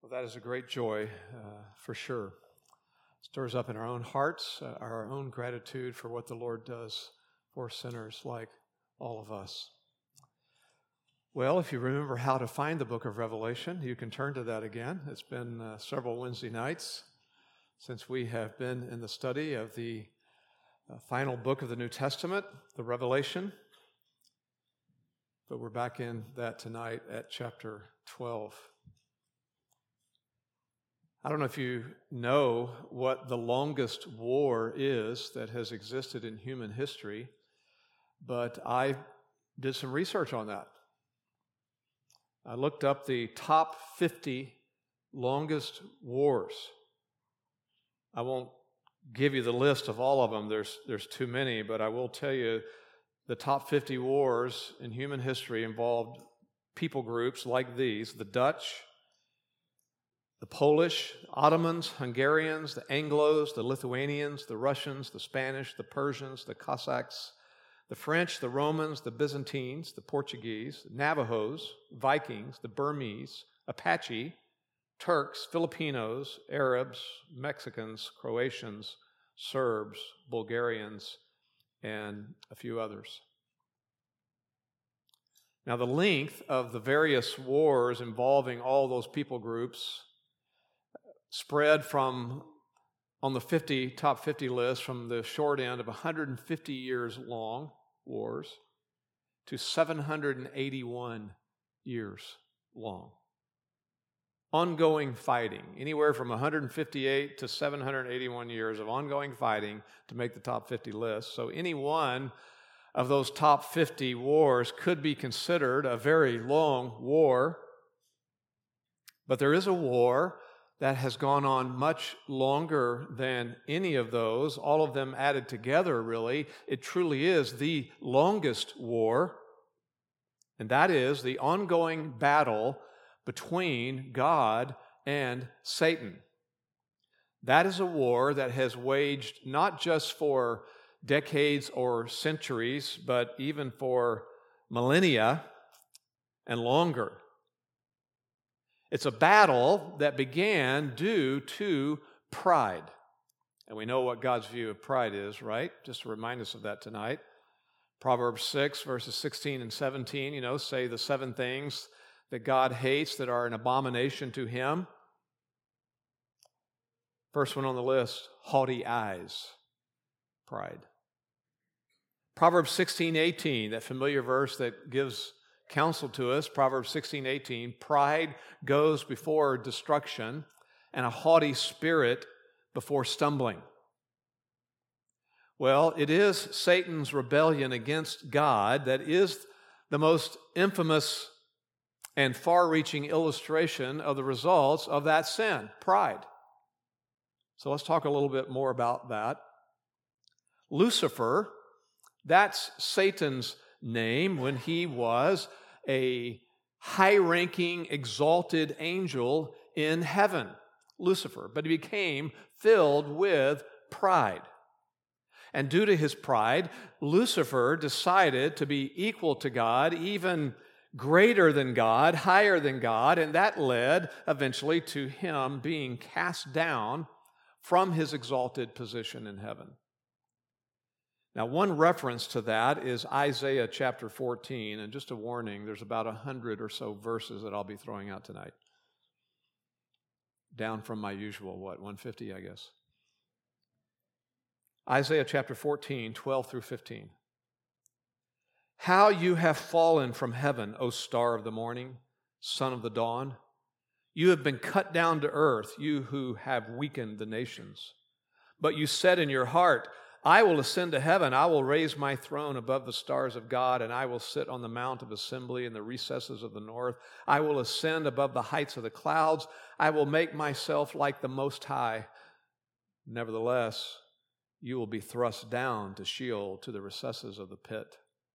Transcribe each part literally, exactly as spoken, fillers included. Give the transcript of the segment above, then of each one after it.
Well, that is a great joy, uh, for sure. Stirs up in our own hearts uh, our own gratitude for what the Lord does for sinners like all of us. Well, if you remember how to find the book of Revelation, you can turn to that again. It's been uh, several Wednesday nights since we have been in the study of the uh, final book of the New Testament, the Revelation. But we're back in that tonight at chapter twelve. I don't know if you know what the longest war is that has existed in human history, but I did some research on that. I looked up the top fifty longest wars. I won't give you the list of all of them. There's, there's too many, but I will tell you the top fifty wars in human history involved people groups like these: the Dutch, the Polish, Ottomans, Hungarians, the Anglos, the Lithuanians, the Russians, the Spanish, the Persians, the Cossacks, the French, the Romans, the Byzantines, the Portuguese, the Navajos, Vikings, the Burmese, Apache, Turks, Filipinos, Arabs, Mexicans, Croatians, Serbs, Bulgarians, and a few others. Now, the length of the various wars involving all those people groups spread from, on the fifty, top fifty list, from the short end of one hundred fifty years long wars to seven hundred eighty-one years long. Ongoing fighting, anywhere from one hundred fifty-eight to seven hundred eighty-one years of ongoing fighting to make the top fifty list. So any one of those top fifty wars could be considered a very long war. But there is a war that has gone on much longer than any of those, all of them added together, really. It truly is the longest war, and that is the ongoing battle between God and Satan. That is a war that has waged not just for decades or centuries, but even for millennia and longer. It's a battle that began due to pride. And we know what God's view of pride is, right? Just to remind us of that tonight. Proverbs six, verses sixteen and seventeen, you know, say the seven things that God hates that are an abomination to Him. First one on the list, haughty eyes, pride. Proverbs sixteen, eighteen, that familiar verse that gives counsel to us, Proverbs sixteen, eighteen, pride goes before destruction, and a haughty spirit before stumbling. Well, it is Satan's rebellion against God that is the most infamous and far-reaching illustration of the results of that sin, pride. So let's talk a little bit more about that. Lucifer, that's Satan's name when he was a high-ranking, exalted angel in heaven, Lucifer. But he became filled with pride. And due to his pride, Lucifer decided to be equal to God, even greater than God, higher than God, and that led eventually to him being cast down from his exalted position in heaven. Now, one reference to that is Isaiah chapter fourteen, and just a warning, there's about a hundred or so verses that I'll be throwing out tonight. Down from my usual, what, one hundred fifty, I guess. Isaiah chapter fourteen, twelve through fifteen. How you have fallen from heaven, O star of the morning, son of the dawn. You have been cut down to earth, you who have weakened the nations. But you said in your heart, I will ascend to heaven, I will raise my throne above the stars of God, and I will sit on the mount of assembly in the recesses of the north. I will ascend above the heights of the clouds. I will make myself like the Most High. Nevertheless, you will be thrust down to Sheol, to the recesses of the pit.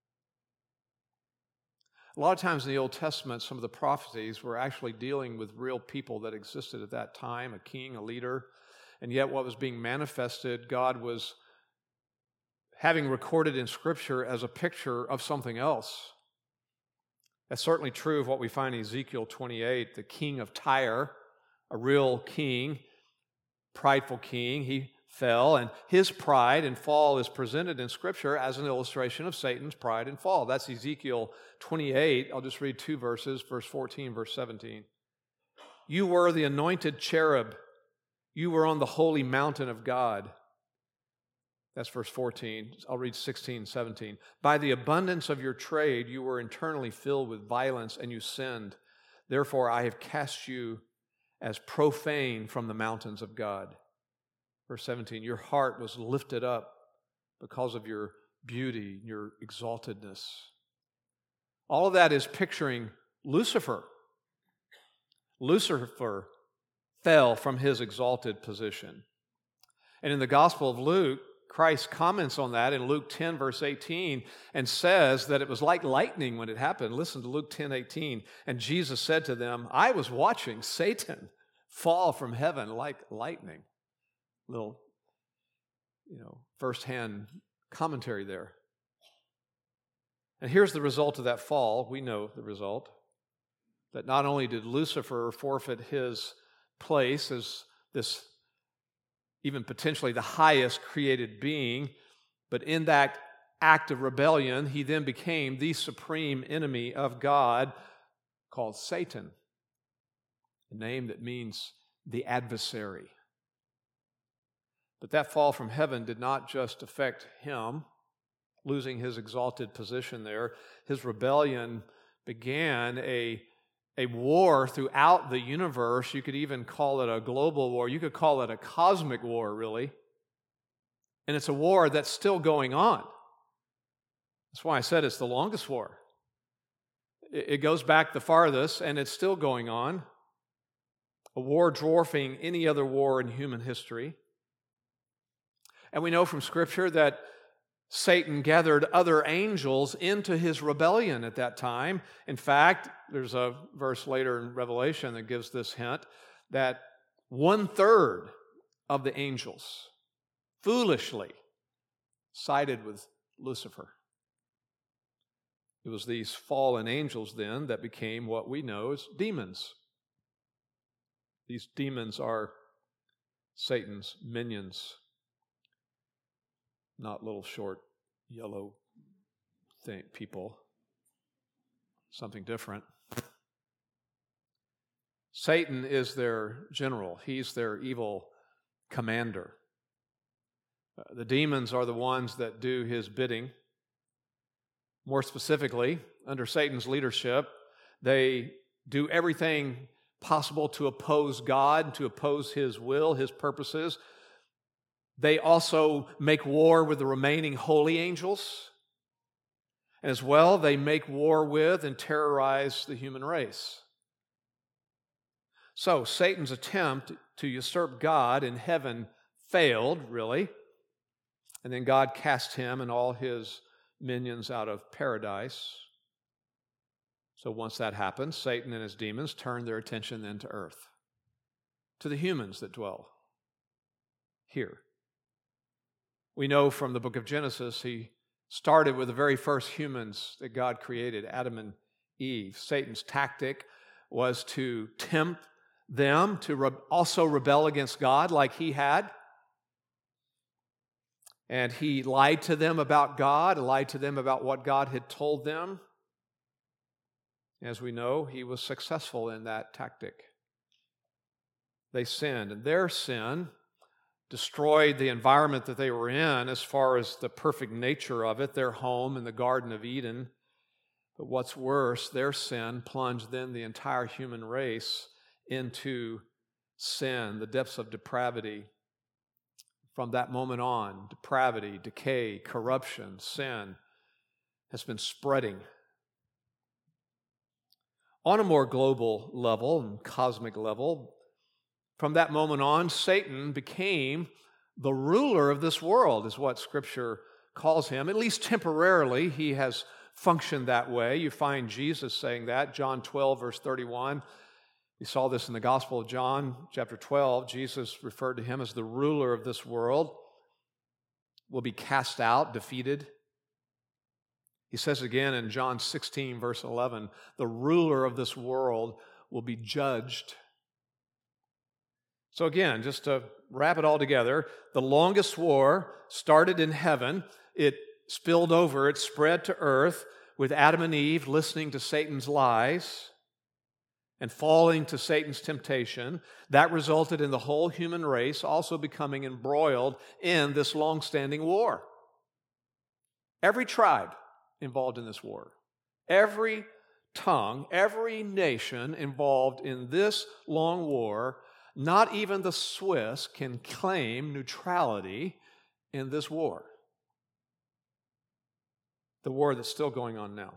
A lot of times in the Old Testament, some of the prophecies were actually dealing with real people that existed at that time, a king, a leader, and yet what was being manifested, God was having recorded in Scripture as a picture of something else. That's certainly true of what we find in Ezekiel twenty-eight, the king of Tyre, a real king, prideful king. He fell, and his pride and fall is presented in Scripture as an illustration of Satan's pride and fall. That's Ezekiel twenty-eight. I'll just read two verses, verse fourteen, verse seventeen. You were the anointed cherub. You were on the holy mountain of God. That's verse fourteen. I'll read sixteen, seventeen. By the abundance of your trade, you were internally filled with violence, and you sinned. Therefore, I have cast you as profane from the mountains of God. Verse seventeen, your heart was lifted up because of your beauty, your exaltedness. All of that is picturing Lucifer. Lucifer fell from his exalted position. And in the Gospel of Luke, Christ comments on that in Luke ten, verse eighteen, and says that it was like lightning when it happened. Listen to Luke ten, eighteen. And Jesus said to them, I was watching Satan fall from heaven like lightning. Little, you know, firsthand commentary there. And here's the result of that fall. We know the result. That not only did Lucifer forfeit his place as this even potentially the highest created being, but in that act of rebellion, he then became the supreme enemy of God called Satan, a name that means the adversary. But that fall from heaven did not just affect him, losing his exalted position there. His rebellion began a, a war throughout the universe. You could even call it a global war. You could call it a cosmic war, really. And it's a war that's still going on. That's why I said it's the longest war. It, it goes back the farthest, and it's still going on. A war dwarfing any other war in human history. And we know from Scripture that Satan gathered other angels into his rebellion at that time. In fact, there's a verse later in Revelation that gives this hint that one-third of the angels foolishly sided with Lucifer. It was these fallen angels then that became what we know as demons. These demons are Satan's minions. Not little short yellow thing, people. Something different. Satan is their general. He's their evil commander. Uh, the demons are the ones that do his bidding. More specifically, under Satan's leadership, they do everything possible to oppose God, to oppose his will, his purposes. They also make war with the remaining holy angels. And as well, they make war with and terrorize the human race. So, Satan's attempt to usurp God in heaven failed, really. And then God cast him and all his minions out of paradise. So once that happened, Satan and his demons turned their attention then to earth, to the humans that dwell here. We know from the book of Genesis, he started with the very first humans that God created, Adam and Eve. Satan's tactic was to tempt them to re- also rebel against God like he had. And he lied to them about God, lied to them about what God had told them. As we know, he was successful in that tactic. They sinned, and their sin destroyed the environment that they were in as far as the perfect nature of it, their home in the Garden of Eden. But what's worse, their sin plunged then the entire human race into sin, the depths of depravity. From that moment on, depravity, decay, corruption, sin has been spreading. On a more global level and cosmic level, from that moment on, Satan became the ruler of this world, is what Scripture calls him. At least temporarily, he has functioned that way. You find Jesus saying that, John twelve, verse thirty-one. We saw this in the Gospel of John, chapter twelve. Jesus referred to him as the ruler of this world, will be cast out, defeated. He says again in John sixteen, verse eleven, the ruler of this world will be judged. So again, just to wrap it all together, the longest war started in heaven. It spilled over, it spread to earth with Adam and Eve listening to Satan's lies and falling to Satan's temptation. That resulted in the whole human race also becoming embroiled in this long-standing war. Every tribe involved in this war, every tongue, every nation involved in this long war. Not even the Swiss can claim neutrality in this war. The war that's still going on now.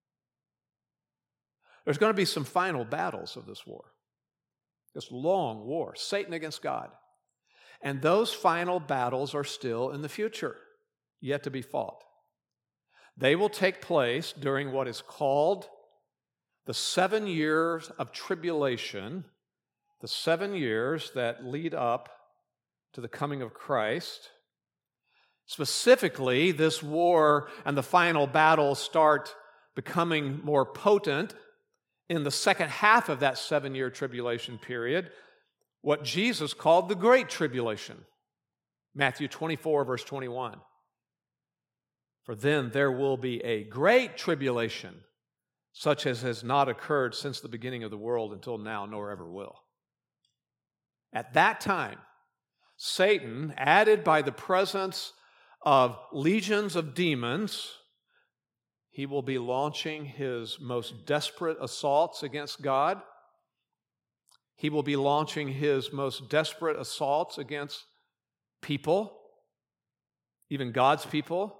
There's going to be some final battles of this war. This long war, Satan against God. And those final battles are still in the future, yet to be fought. They will take place during what is called the seven years of tribulation, the seven years that lead up to the coming of Christ. Specifically, this war and the final battle start becoming more potent in the second half of that seven-year tribulation period, what Jesus called the Great Tribulation. Matthew twenty-four, verse twenty-one. For then there will be a great tribulation, such as has not occurred since the beginning of the world until now, nor ever will. At that time, Satan, added by the presence of legions of demons, he will be launching his most desperate assaults against God. He will be launching his most desperate assaults against people, even God's people.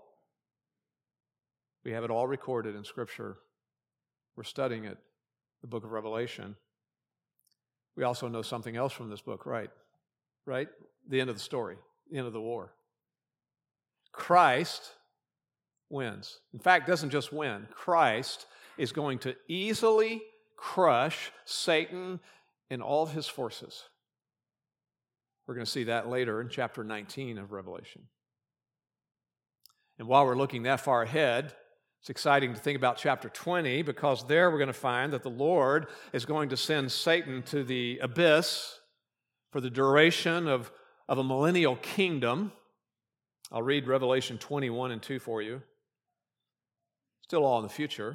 We have it all recorded in Scripture. We're studying it, the book of Revelation. We also know something else from this book, right? Right? The end of the story, the end of the war. Christ wins. In fact, doesn't just win. Christ is going to easily crush Satan and all of his forces. We're going to see that later in chapter nineteen of Revelation. And while we're looking that far ahead, it's exciting to think about chapter twenty, because there we're going to find that the Lord is going to send Satan to the abyss for the duration of, of a millennial kingdom. I'll read Revelation twenty-one and two for you. Still all in the future.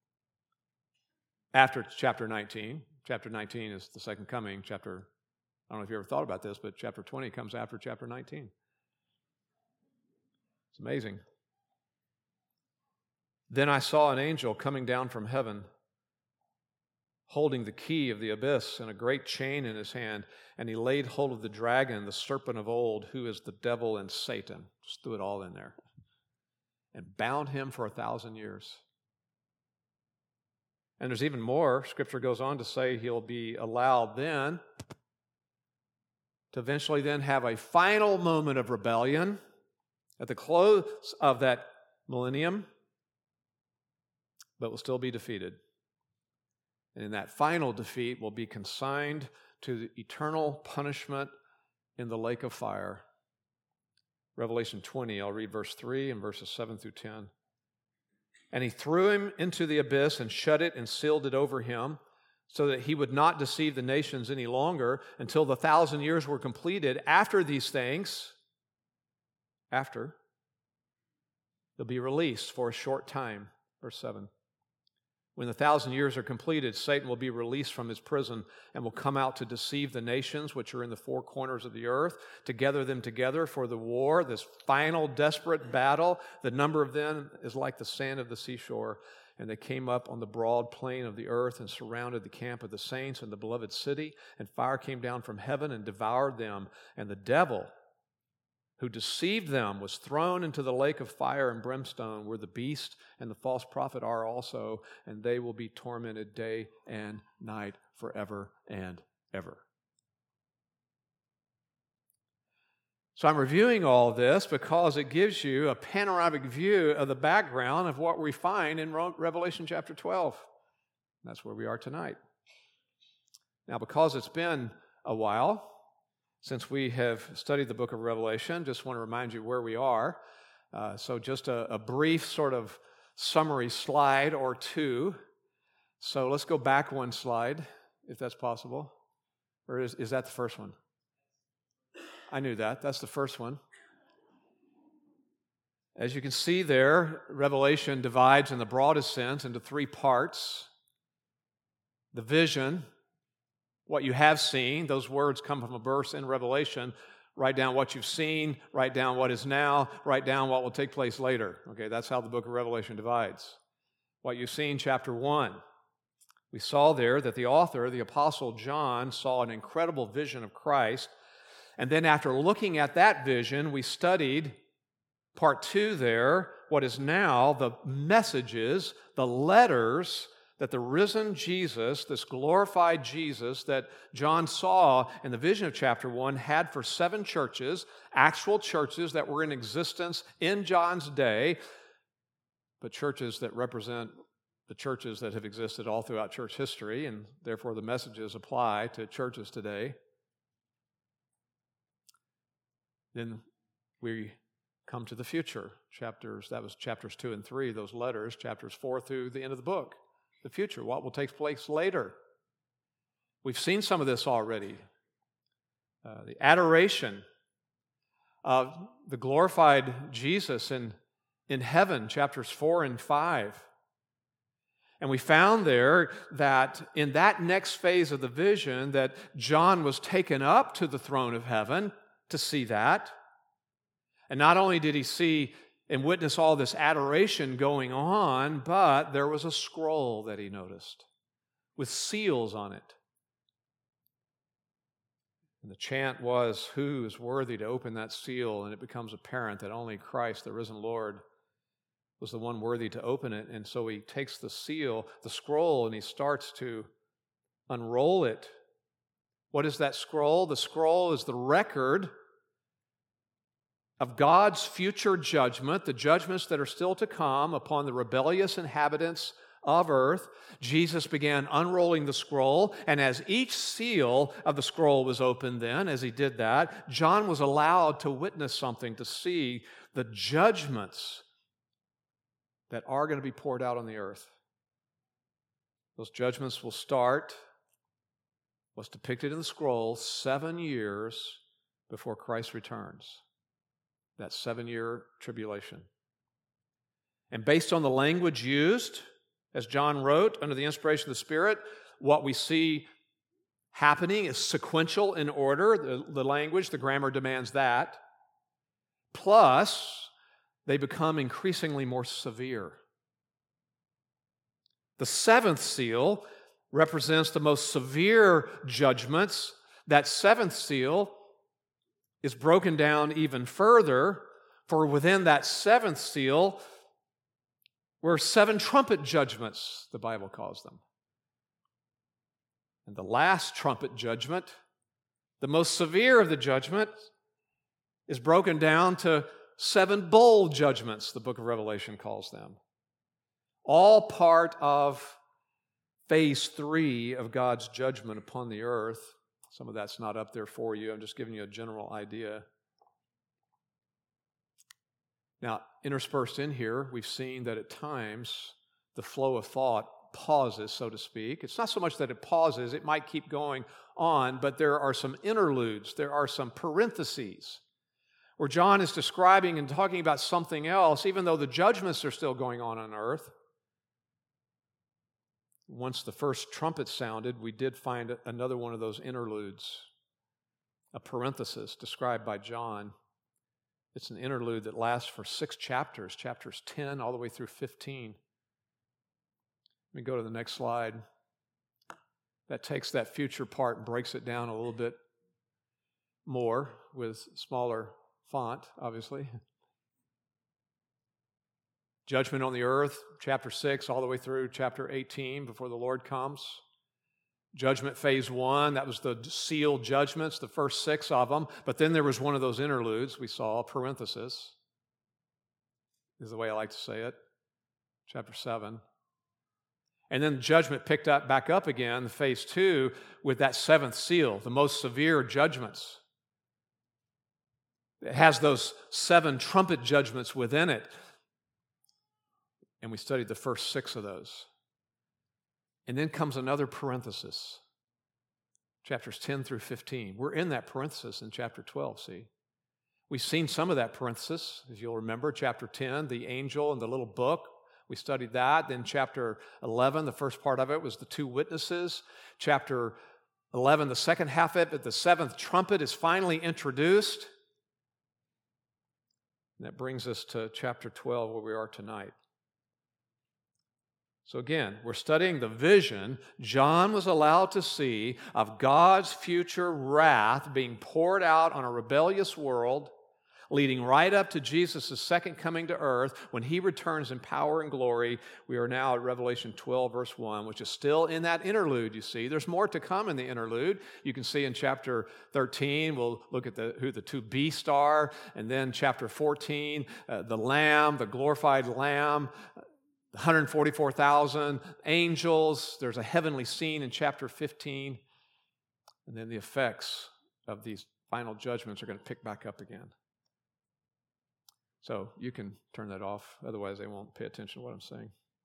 After chapter nineteen. Chapter nineteen is the second coming. Chapter, I don't know if you ever thought about this, but chapter twenty comes after chapter nineteen. It's amazing. Then I saw an angel coming down from heaven, holding the key of the abyss and a great chain in his hand, and he laid hold of the dragon, the serpent of old, who is the devil and Satan. Just threw it all in there. And bound him for a thousand years. And there's even more. Scripture goes on to say he'll be allowed then to eventually then have a final moment of rebellion at the close of that millennium, but will still be defeated. And in that final defeat will be consigned to the eternal punishment in the lake of fire. Revelation twenty, I'll read verse three and verses seven through ten. And he threw him into the abyss and shut it and sealed it over him, so that he would not deceive the nations any longer until the thousand years were completed. After these things, after, they'll be released for a short time. Verse seven. When the thousand years are completed, Satan will be released from his prison and will come out to deceive the nations which are in the four corners of the earth, to gather them together for the war, this final desperate battle. The number of them is like the sand of the seashore. And they came up on the broad plain of the earth and surrounded the camp of the saints and the beloved city. And fire came down from heaven and devoured them. And the devil who deceived them was thrown into the lake of fire and brimstone, where the beast and the false prophet are also, and they will be tormented day and night forever and ever. So I'm reviewing all this because it gives you a panoramic view of the background of what we find in Revelation chapter twelve. That's where we are tonight. Now, because it's been a while since we have studied the book of Revelation, just want to remind you where we are. Uh, so just a, a brief sort of summary slide or two. So let's go back one slide, if that's possible. Or is, is that the first one? I knew that. That's the first one. As you can see there, Revelation divides in the broadest sense into three parts. The vision, what you have seen, those words come from a verse in Revelation. Write down what you've seen, write down what is now, write down what will take place later. Okay, that's how the book of Revelation divides. What you've seen, chapter one. We saw there that the author, the Apostle John, saw an incredible vision of Christ. And then after looking at that vision, we studied part two there, what is now the messages, the letters that the risen Jesus, this glorified Jesus that John saw in the vision of chapter one, had for seven churches, actual churches that were in existence in John's day, but churches that represent the churches that have existed all throughout church history, and therefore the messages apply to churches today. Then we come to the future. Chapters, that was chapters two and three, those letters, chapters four through the end of the book. The future, what will take place later. We've seen some of this already. Uh, the adoration of the glorified Jesus in, in heaven, chapters four and five. And we found there that in that next phase of the vision that John was taken up to the throne of heaven to see that. And not only did he see and witness all this adoration going on, but there was a scroll that he noticed with seals on it. And the chant was, who is worthy to open that seal? And it becomes apparent that only Christ, the risen Lord, was the one worthy to open it. And so he takes the seal, the scroll, and he starts to unroll it. What is that scroll? The scroll is the record of God's future judgment, the judgments that are still to come upon the rebellious inhabitants of earth. Jesus began unrolling the scroll, and as each seal of the scroll was opened then, as he did that, John was allowed to witness something, to see the judgments that are going to be poured out on the earth. Those judgments will start, what's depicted in the scroll, seven years before Christ returns. That seven-year tribulation. And based on the language used, as John wrote, under the inspiration of the Spirit, what we see happening is sequential in order. The, the language, the grammar demands that. Plus, they become increasingly more severe. The seventh seal represents the most severe judgments. That seventh seal is broken down even further, for within that seventh seal were seven trumpet judgments, the Bible calls them. And the last trumpet judgment, the most severe of the judgment, is broken down to seven bowl judgments, the book of Revelation calls them. All part of phase three of God's judgment upon the earth. Some of that's not up there for you. I'm just giving you a general idea. Now, interspersed in here, we've seen that at times the flow of thought pauses, so to speak. It's not so much that it pauses, it might keep going on, but there are some interludes, there are some parentheses, where John is describing and talking about something else, even though the judgments are still going on on earth. Once the first trumpet sounded, we did find another one of those interludes, a parenthesis described by John. It's an interlude that lasts for six chapters, chapters ten all the way through fifteen. Let me go to the next slide. That takes that future part and breaks it down a little bit more with smaller font, obviously. Judgment on the earth, chapter six, all the way through chapter eighteen, before the Lord comes. Judgment phase one, that was the sealed judgments, the first six of them. But then there was one of those interludes we saw, parenthesis, is the way I like to say it, chapter seven. And then judgment picked up back up again, phase two, with that seventh seal, the most severe judgments. It has those seven trumpet judgments within it. And we studied the first six of those. And then comes another parenthesis. chapters ten through fifteen. We're in that parenthesis in chapter twelve, see? We've seen some of that parenthesis, as you'll remember, chapter ten, the angel and the little book. We studied that. Then chapter eleven, the first part of it was the two witnesses. Chapter eleven, the second half of it, the seventh trumpet is finally introduced. And that brings us to chapter twelve, where we are tonight. So again, we're studying the vision John was allowed to see of God's future wrath being poured out on a rebellious world, leading right up to Jesus' second coming to earth when he returns in power and glory. We are now at Revelation twelve, verse one, which is still in that interlude, you see. There's more to come in the interlude. You can see in chapter thirteen, we'll look at the, who the two beasts are, and then chapter fourteen, uh, the Lamb, the glorified Lamb, one hundred forty-four thousand angels. There's a heavenly scene in chapter fifteen, and then the effects of these final judgments are going to pick back up again. So you can turn that off, otherwise they won't pay attention to what I'm saying.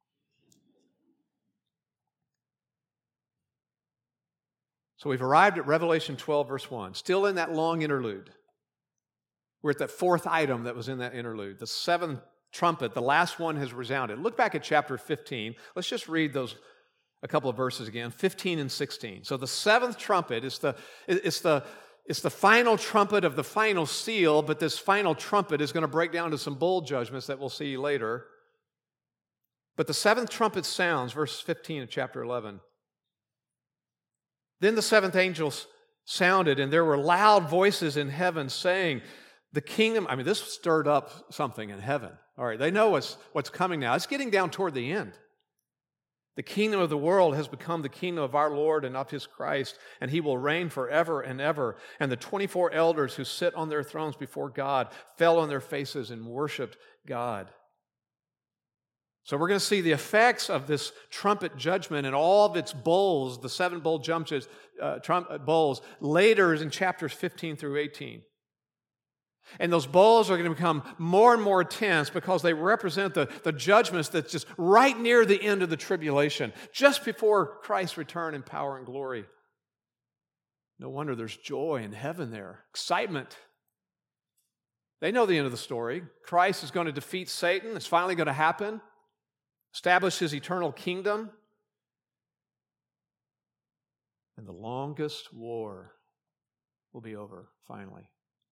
So we've arrived at Revelation twelve, verse one, still in that long interlude. We're at that fourth item that was in that interlude. The seventh trumpet, the last one has resounded. Look back at chapter fifteen. Let's just read those a couple of verses again, fifteen and sixteen. So the seventh trumpet is the, it's the, It's the final trumpet of the final seal, but this final trumpet is going to break down to some bowl judgments that we'll see later. But the seventh trumpet sounds, verse fifteen of chapter eleven. Then the seventh angel sounded, and there were loud voices in heaven saying, the kingdom, I mean, this stirred up something in heaven. All right, they know what's, what's coming now. It's getting down toward the end. The kingdom of the world has become the kingdom of our Lord and of His Christ, and He will reign forever and ever. And the twenty-four elders who sit on their thrones before God fell on their faces and worshiped God. So we're going to see the effects of this trumpet judgment and all of its bowls, the seven bowl jumps, uh, trumpet bowls, later in chapters fifteen through eighteen. And those bowls are going to become more and more intense because they represent the, the judgments that's just right near the end of the tribulation, just before Christ's return in power and glory. No wonder there's joy in heaven there, excitement. They know the end of the story. Christ is going to defeat Satan. It's finally going to happen, establish His eternal kingdom. And the longest war will be over, finally.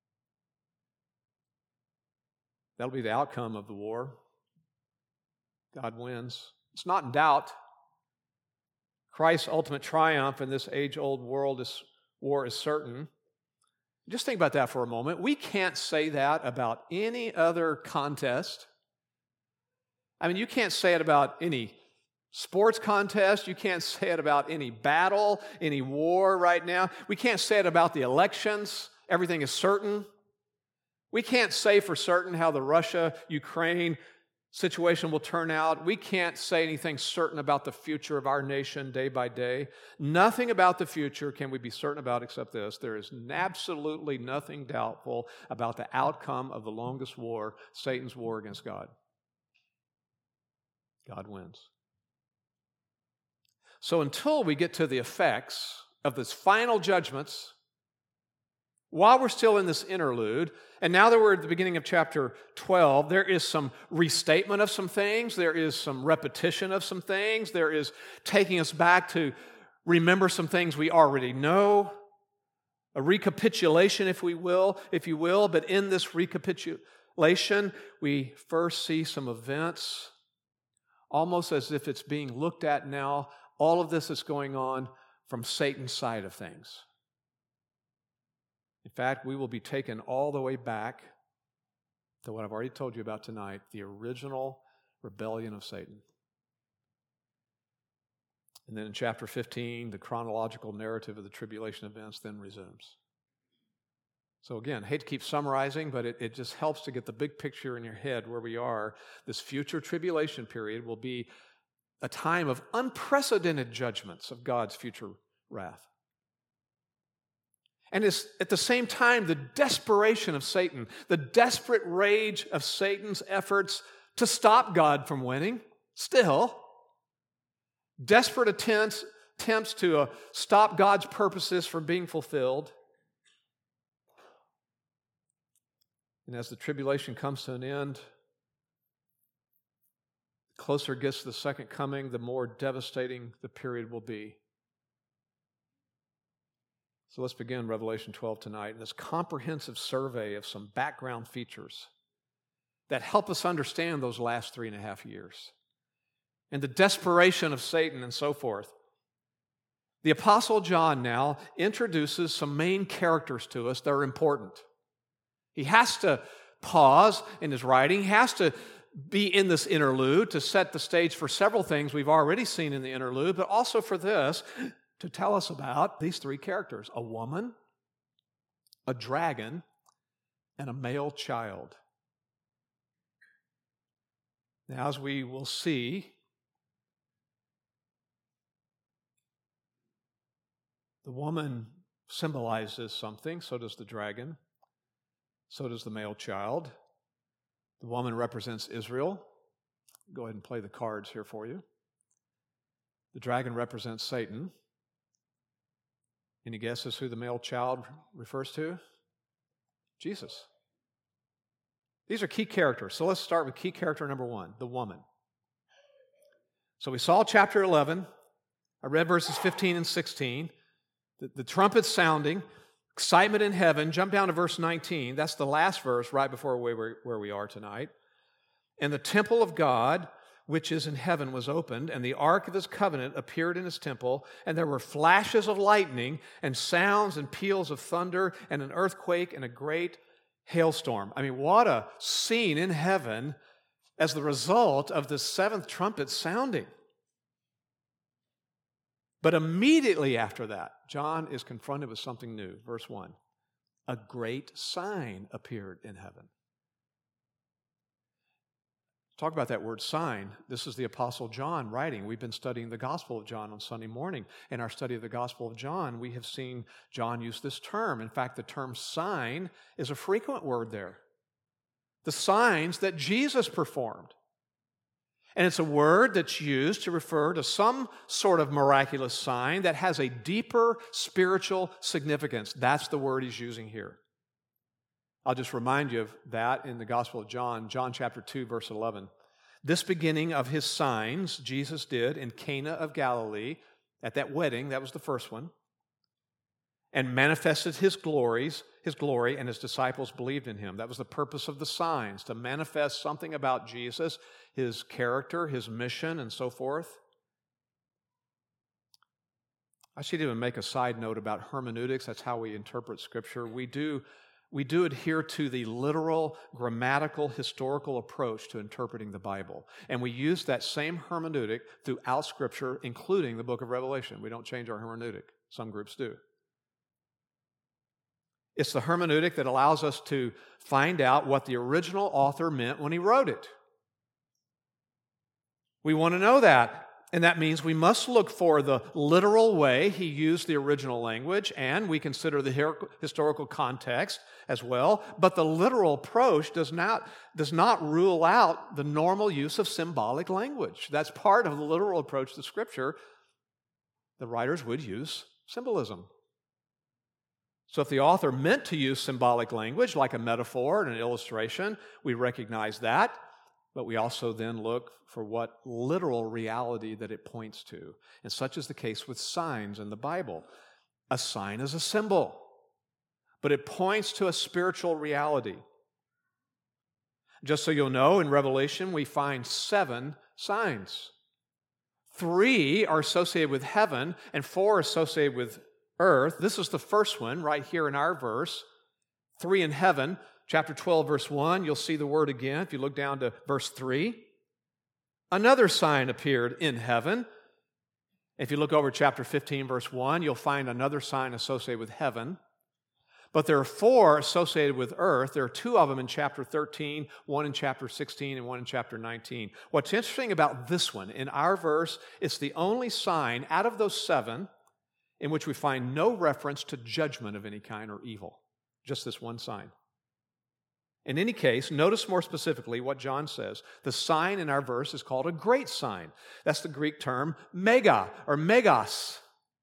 That'll be the outcome of the war. God wins. It's not in doubt. Christ's ultimate triumph in this age-old world, this war is certain. Just think about that for a moment. We can't say that about any other contest. I mean, you can't say it about any sports contest. You can't say it about any battle, any war right now. We can't say it about the elections. Everything is certain. We can't say for certain how the Russia-Ukraine situation will turn out. We can't say anything certain about the future of our nation day by day. Nothing about the future can we be certain about except this. There is absolutely nothing doubtful about the outcome of the longest war, Satan's war against God. God wins. So until we get to the effects of these final judgments, while we're still in this interlude, and now that we're at the beginning of chapter twelve, there is some restatement of some things, there is some repetition of some things, there is taking us back to remember some things we already know, a recapitulation, if we will, if you will, but in this recapitulation, we first see some events, almost as if it's being looked at now. All of this is going on from Satan's side of things. In fact, we will be taken all the way back to what I've already told you about tonight, the original rebellion of Satan. And then in chapter fifteen, the chronological narrative of the tribulation events then resumes. So again, I hate to keep summarizing, but it, it just helps to get the big picture in your head where we are. This future tribulation period will be a time of unprecedented judgments of God's future wrath. And it's at the same time the desperation of Satan, the desperate rage of Satan's efforts to stop God from winning, still. Desperate attempts, attempts to uh, stop God's purposes from being fulfilled. And as the tribulation comes to an end, the closer it gets to the second coming, the more devastating the period will be. So let's begin Revelation twelve tonight in this comprehensive survey of some background features that help us understand those last three and a half years and the desperation of Satan and so forth. The Apostle John now introduces some main characters to us that are important. He has to pause in his writing. He has to be in this interlude to set the stage for several things we've already seen in the interlude, but also for this, to tell us about these three characters: a woman, a dragon, and a male child. Now, as we will see, the woman symbolizes something, so does the dragon. So does the male child. The woman represents Israel. Go ahead and play the cards here for you. The dragon represents Satan. Any guesses who the male child refers to? Jesus. These are key characters. So let's start with key character number one, the woman. So we saw chapter eleven. I read verses fifteen and sixteen. The, the trumpet's sounding. Excitement in heaven. Jump down to verse nineteen. That's the last verse right before where we are tonight. And the temple of God, which is in heaven, was opened, and the ark of his covenant appeared in his temple, and there were flashes of lightning, and sounds and peals of thunder, and an earthquake, and a great hailstorm. I mean, what a scene in heaven as the result of the seventh trumpet sounding. But immediately after that, John is confronted with something new. Verse one, a great sign appeared in heaven. Talk about that word sign. This is the Apostle John writing. We've been studying the Gospel of John on Sunday morning. In our study of the Gospel of John, we have seen John use this term. In fact, the term sign is a frequent word there. The signs that Jesus performed. And it's a word that's used to refer to some sort of miraculous sign that has a deeper spiritual significance. That's the word he's using here. I'll just remind you of that in the Gospel of John, John chapter two, verse eleven. This beginning of his signs Jesus did in Cana of Galilee at that wedding, that was the first one, and manifested his glories, his glory, and his disciples believed in him. That was the purpose of the signs, to manifest something about Jesus, his character, his mission, and so forth. I should even make a side note about hermeneutics. That's how we interpret Scripture. We do, we do adhere to the literal, grammatical, historical approach to interpreting the Bible. And we use that same hermeneutic throughout Scripture, including the book of Revelation. We don't change our hermeneutic. Some groups do. It's the hermeneutic that allows us to find out what the original author meant when he wrote it. We want to know that, and that means we must look for the literal way he used the original language, and we consider the historical context as well, but the literal approach does not, does not rule out the normal use of symbolic language. That's part of the literal approach to Scripture. The writers would use symbolism. So if the author meant to use symbolic language, like a metaphor and an illustration, we recognize that, but we also then look for what literal reality that it points to. And such is the case with signs in the Bible. A sign is a symbol, but it points to a spiritual reality. Just so you'll know, in Revelation we find seven signs. Three are associated with heaven and four are associated with earth. This is the first one right here in our verse. Three in heaven. Chapter twelve, verse one, you'll see the word again if you look down to verse three. Another sign appeared in heaven. If you look over chapter fifteen, verse one, you'll find another sign associated with heaven. But there are four associated with earth. There are two of them in chapter thirteen, one in chapter sixteen, and one in chapter nineteen. What's interesting about this one, in our verse, it's the only sign out of those seven in which we find no reference to judgment of any kind or evil. Just this one sign. In any case, notice more specifically what John says. The sign in our verse is called a great sign. That's the Greek term mega or megas.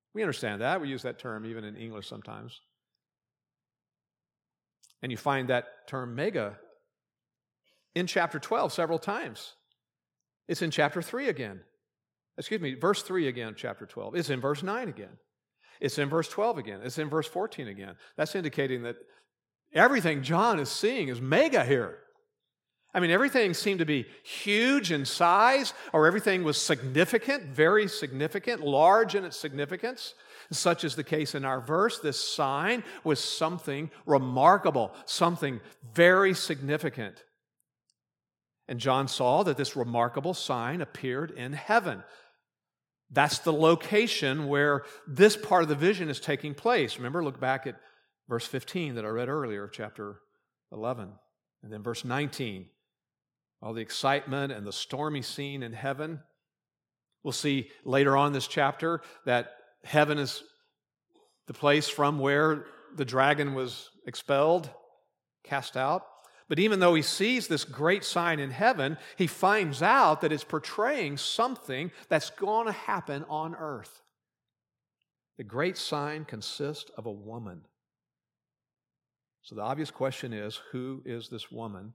We understand that. We use that term even in English sometimes. And you find that term mega in chapter twelve several times. It's in chapter three again. Excuse me, verse three again, chapter twelve. It's in verse nine again. It's in verse twelve again. It's in verse fourteen again. That's indicating that everything John is seeing is mega here. I mean, everything seemed to be huge in size, or everything was significant, very significant, large in its significance. Such is the case in our verse. This sign was something remarkable, something very significant. And John saw that this remarkable sign appeared in heaven. That's the location where this part of the vision is taking place. Remember, look back at verse fifteen that I read earlier, chapter eleven. And then verse nineteen. All the excitement and the stormy scene in heaven. We'll see later on in this chapter that heaven is the place from where the dragon was expelled, cast out. But even though he sees this great sign in heaven, he finds out that it's portraying something that's going to happen on earth. The great sign consists of a woman. So the obvious question is, who is this woman?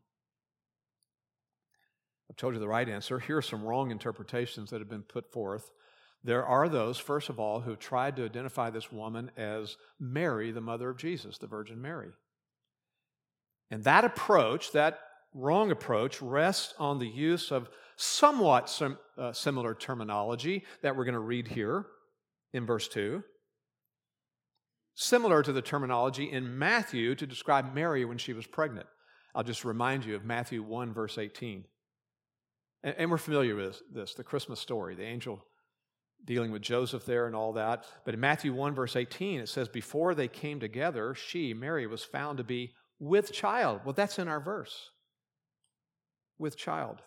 I've told you the right answer. Here are some wrong interpretations that have been put forth. There are those, first of all, who tried to identify this woman as Mary, the mother of Jesus, the Virgin Mary. And that approach, that wrong approach, rests on the use of somewhat sim, uh, similar terminology that we're going to read here in verse two. Similar to the terminology in Matthew to describe Mary when she was pregnant. I'll just remind you of Matthew one, verse eighteen. And, and we're familiar with this, the Christmas story, the angel dealing with Joseph there and all that. But in Matthew one, verse eighteen, it says, before they came together, she, Mary, was found to be with child. Well, that's in our verse. With child.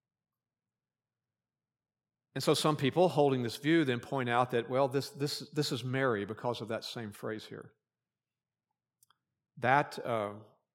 And so some people holding this view then point out that, well, this, this, this is Mary because of that same phrase here. That uh,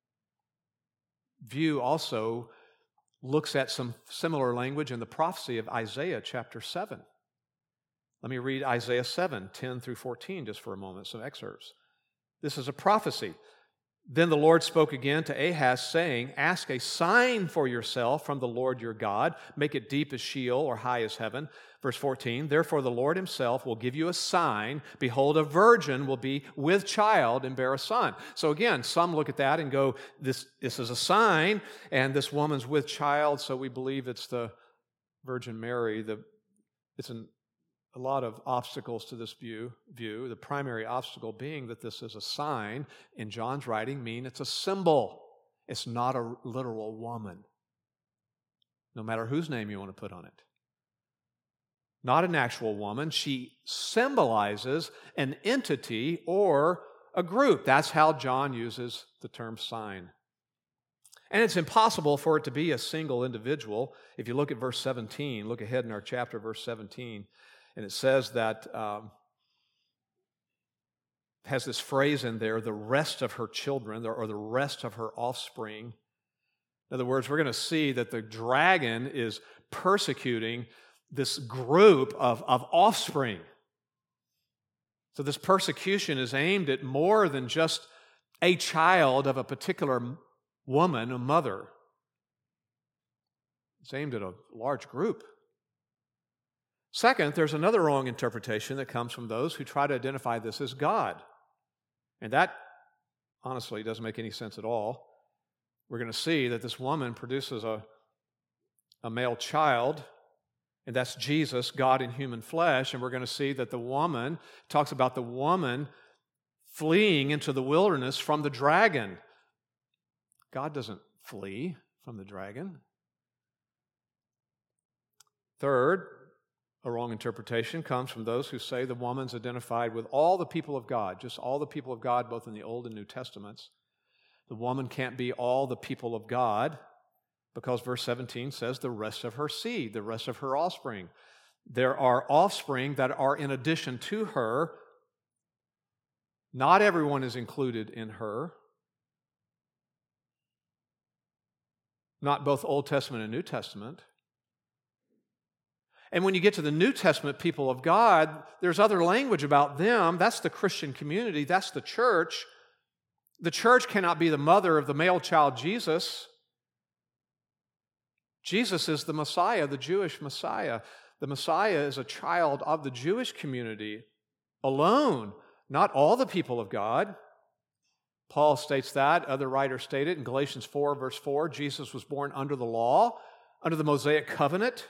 view also looks at some similar language in the prophecy of Isaiah chapter seven. Let me read Isaiah seven, ten through fourteen just for a moment, some excerpts. This is a prophecy. Then the Lord spoke again to Ahaz, saying, ask a sign for yourself from the Lord your God. Make it deep as Sheol or high as heaven. Verse fourteen, therefore the Lord himself will give you a sign. Behold, a virgin will be with child and bear a son. So again, some look at that and go, this, this is a sign, and this woman's with child, so we believe it's the Virgin Mary. The, it's an A lot of obstacles to this view, view. The primary obstacle being that this is a sign in John's writing, mean it's a symbol. It's not a literal woman, no matter whose name you want to put on it. Not an actual woman. She symbolizes an entity or a group. That's how John uses the term sign. And it's impossible for it to be a single individual. If you look at verse seventeen, look ahead in our chapter, verse seventeen, and it says that, um, has this phrase in there, the rest of her children, or the rest of her offspring. In other words, we're going to see that the dragon is persecuting this group of, of offspring. So this persecution is aimed at more than just a child of a particular woman, a mother. It's aimed at a large group. Second, there's another wrong interpretation that comes from those who try to identify this as God. And that, honestly, doesn't make any sense at all. We're going to see that this woman produces a, a male child, and that's Jesus, God in human flesh. And we're going to see that the woman, talks about the woman fleeing into the wilderness from the dragon. God doesn't flee from the dragon. Third, a wrong interpretation comes from those who say the woman's identified with all the people of God, just all the people of God, both in the Old and New Testaments. The woman can't be all the people of God because verse seventeen says the rest of her seed, the rest of her offspring. There are offspring that are in addition to her. Not everyone is included in her. Not both Old Testament and New Testament. And when you get to the New Testament people of God, there's other language about them. That's the Christian community. That's the church. The church cannot be the mother of the male child Jesus. Jesus is the Messiah, the Jewish Messiah. The Messiah is a child of the Jewish community alone, not all the people of God. Paul states that. Other writers state it in Galatians four, verse four. Jesus was born under the law, under the Mosaic covenant.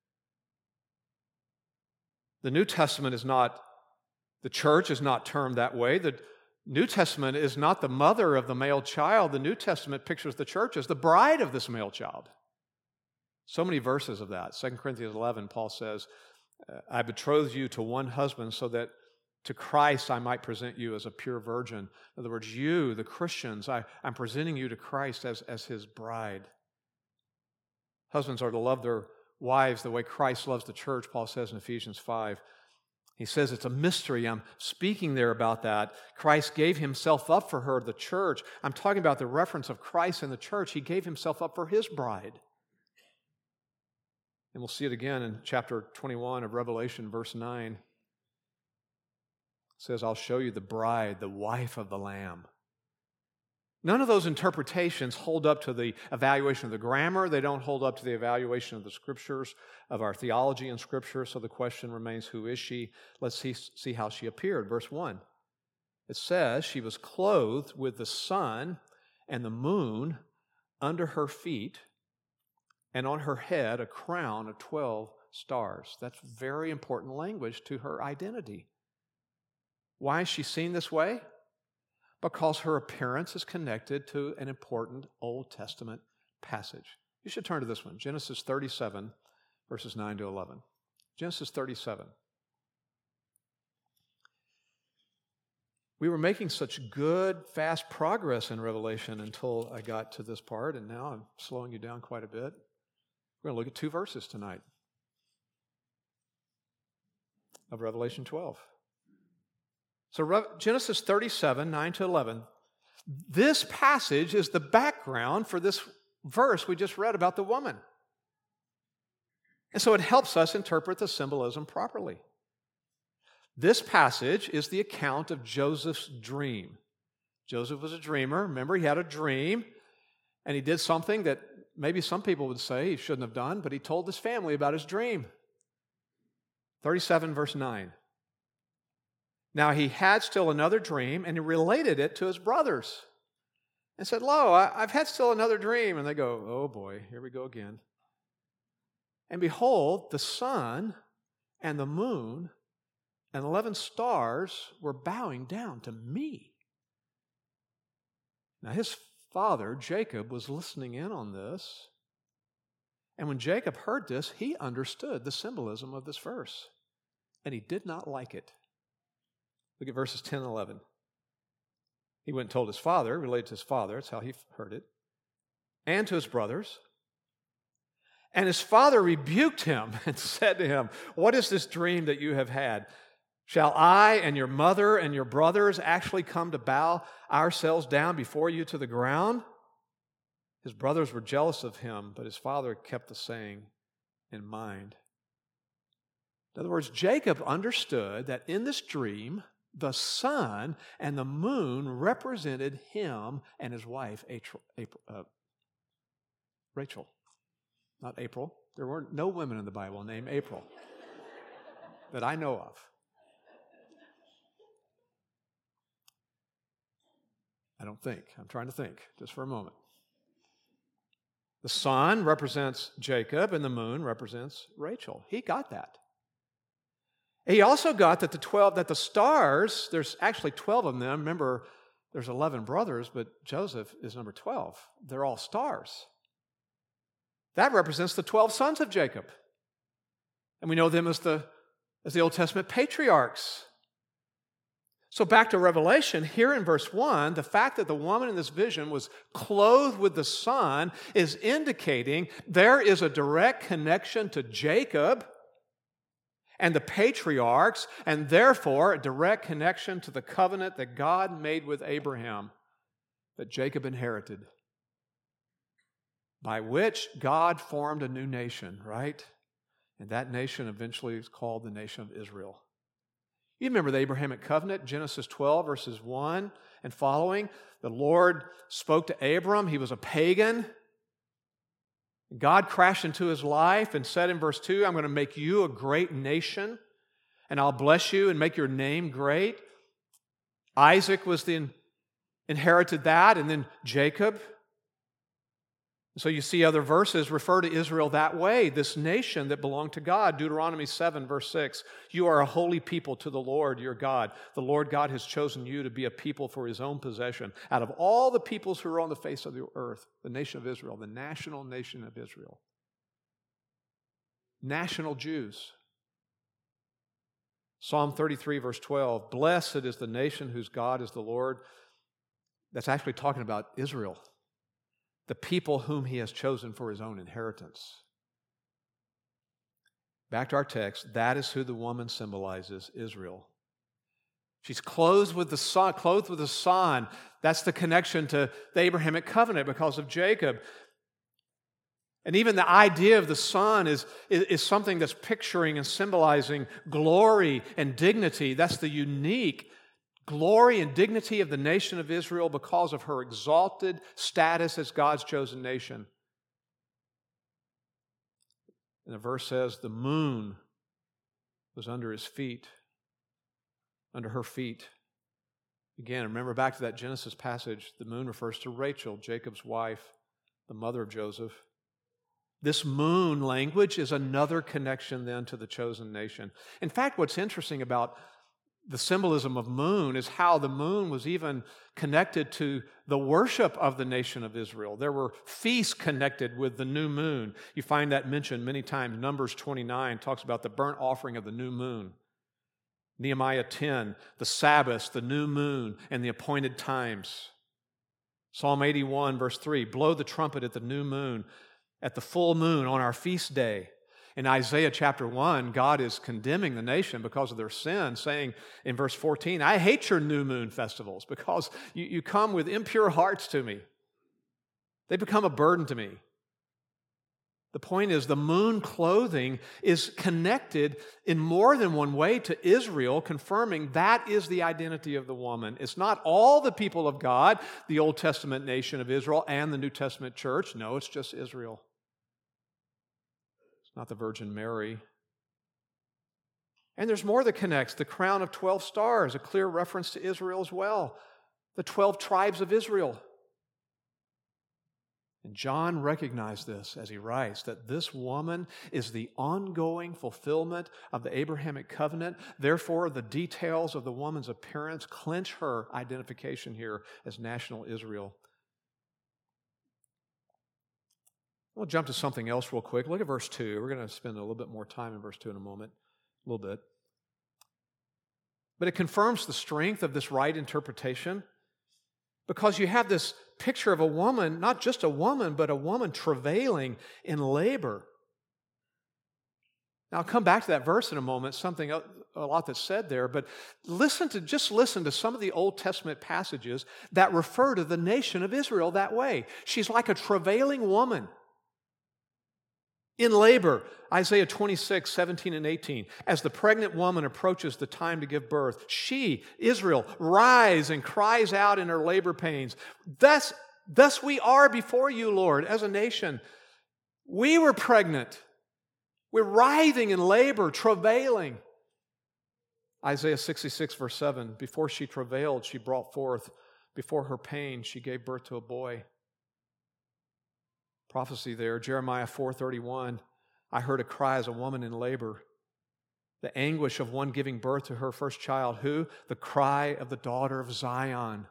The New Testament is not, the church is not termed that way. The New Testament is not the mother of the male child. The New Testament pictures the church as the bride of this male child. So many verses of that. Second Corinthians eleven, Paul says, I betroth you to one husband so that to Christ I might present you as a pure virgin. In other words, you, the Christians, I, I'm presenting you to Christ as, as his bride. Husbands are to love their wives the way Christ loves the church, Paul says in Ephesians five. He says it's a mystery. I'm speaking there about that. Christ gave himself up for her, the church. I'm talking about the reference of Christ and the church. He gave himself up for his bride. And we'll see it again in chapter twenty-one of Revelation, verse nine. It says, I'll show you the bride, the wife of the Lamb. None of those interpretations hold up to the evaluation of the grammar. They don't hold up to the evaluation of the Scriptures, of our theology in Scripture. So the question remains, who is she? Let's see, see how she appeared. Verse one. It says, she was clothed with the sun and the moon under her feet, and on her head a crown of twelve stars. That's very important language to her identity. Why is she seen this way? Because her appearance is connected to an important Old Testament passage. You should turn to this one, Genesis thirty-seven, verses nine to eleven. Genesis thirty-seven. We were making such good, fast progress in Revelation until I got to this part, and now I'm slowing you down quite a bit. We're going to look at two verses tonight of Revelation twelve. So Genesis thirty-seven, nine to eleven, this passage is the background for this verse we just read about the woman. And so it helps us interpret the symbolism properly. This passage is the account of Joseph's dream. Joseph was a dreamer. Remember, he had a dream, and he did something that maybe some people would say he shouldn't have done, but he told his family about his dream. thirty-seven, verse nine. Now he had still another dream, and he related it to his brothers and said, Lo, I've had still another dream. And they go, oh boy, here we go again. And behold, the sun and the moon and eleven stars were bowing down to me. Now his father, Jacob, was listening in on this. And when Jacob heard this, he understood the symbolism of this verse. And he did not like it. Look at verses ten and eleven. He went and told his father, related to his father, that's how he heard it, and to his brothers. And his father rebuked him and said to him, what is this dream that you have had? Shall I and your mother and your brothers actually come to bow ourselves down before you to the ground? His brothers were jealous of him, but his father kept the saying in mind. In other words, Jacob understood that in this dream, the sun and the moon represented him and his wife, April, April, uh, Rachel. Not April. There were no women in the Bible named April that I know of. I don't think. I'm trying to think just for a moment. The sun represents Jacob and the moon represents Rachel. He got that. He also got that the twelve, that the stars, there's actually twelve of them. Remember, there's eleven brothers, but Joseph is number twelve. They're all stars. That represents the twelve sons of Jacob. And we know them as the, as the Old Testament patriarchs. So back to Revelation, here in verse one, the fact that the woman in this vision was clothed with the sun is indicating there is a direct connection to Jacob and the patriarchs, and therefore a direct connection to the covenant that God made with Abraham, that Jacob inherited, by which God formed a new nation, right? And that nation eventually is called the nation of Israel. You remember the Abrahamic covenant, Genesis twelve, verses one and following. The Lord spoke to Abram. He was a pagan. God crashed into his life and said in verse two, I'm going to make you a great nation, and I'll bless you and make your name great. Isaac was the inherited that, and then Jacob. So you see other verses refer to Israel that way, this nation that belonged to God. Deuteronomy seven, verse six, you are a holy people to the Lord your God. The Lord God has chosen you to be a people for His own possession. Out of all the peoples who are on the face of the earth, the nation of Israel, the national nation of Israel. National Jews. Psalm thirty-three, verse twelve, blessed is the nation whose God is the Lord. That's actually talking about Israel, the people whom He has chosen for His own inheritance. Back to our text, that is who the woman symbolizes, Israel. She's clothed with the sun, clothed with the sun. That's the connection to the Abrahamic covenant because of Jacob. And even the idea of the sun is, is, is something that's picturing and symbolizing glory and dignity. That's the unique glory and dignity of the nation of Israel because of her exalted status as God's chosen nation. And the verse says, the moon was under his feet, under her feet. Again, remember back to that Genesis passage, the moon refers to Rachel, Jacob's wife, the mother of Joseph. This moon language is another connection then to the chosen nation. In fact, what's interesting about the symbolism of moon is how the moon was even connected to the worship of the nation of Israel. There were feasts connected with the new moon. You find that mentioned many times. Numbers twenty-nine talks about the burnt offering of the new moon. Nehemiah ten, the Sabbaths, the new moon, and the appointed times. Psalm eighty-one, verse three, blow the trumpet at the new moon, at the full moon on our feast day. In Isaiah chapter one, God is condemning the nation because of their sin, saying in verse fourteen, I hate your new moon festivals because you, you come with impure hearts to me. They become a burden to me. The point is, the moon clothing is connected in more than one way to Israel, confirming that is the identity of the woman. It's not all the people of God, the Old Testament nation of Israel and the New Testament church. No, it's just Israel. Not the Virgin Mary. And there's more that connects. The crown of twelve stars, a clear reference to Israel as well. The twelve tribes of Israel. And John recognized this as he writes, that this woman is the ongoing fulfillment of the Abrahamic covenant. Therefore, the details of the woman's appearance clinch her identification here as national Israel. We'll jump to something else real quick. Look at verse two. We're going to spend a little bit more time in verse two in a moment, a little bit. But it confirms the strength of this right interpretation because you have this picture of a woman, not just a woman, but a woman travailing in labor. Now, I'll come back to that verse in a moment, something, a lot that's said there, but listen to, just listen to some of the Old Testament passages that refer to the nation of Israel that way. She's like a travailing woman. In labor, Isaiah twenty-six, seventeen and eighteen, as the pregnant woman approaches the time to give birth, she, Israel, writhes and cries out in her labor pains. Thus, thus we are before you, Lord, as a nation. We were pregnant. We're writhing in labor, travailing. Isaiah sixty-six, verse seven, before she travailed, she brought forth. Before her pain, she gave birth to a boy. Prophecy there, Jeremiah four thirty-one, I heard a cry as a woman in labor, the anguish of one giving birth to her first child. Who? The cry of the daughter of Zion.